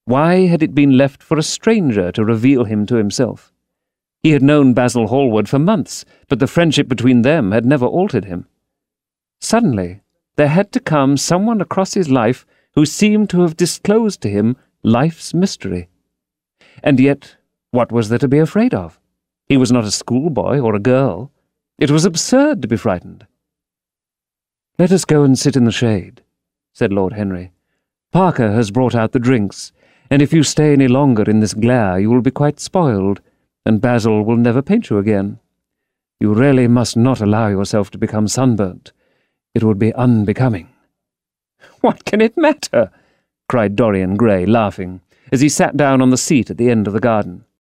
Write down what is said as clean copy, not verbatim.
Why had it been left for a stranger to reveal him to himself? He had known Basil Hallward for months, but the friendship between them had never altered him. Suddenly, there had to come someone across his life who seemed to have disclosed to him life's mystery. And yet, what was there to be afraid of? He was not a schoolboy or a girl. It was absurd to be frightened. "Let us go and sit in the shade," said Lord Henry. "Parker has brought out the drinks, and if you stay any longer in this glare you will be quite spoiled, and Basil will never paint you again. You really must not allow yourself to become sunburnt. It would be unbecoming." "What can it matter?" cried Dorian Gray, laughing, as he sat down on the seat at the end of the garden.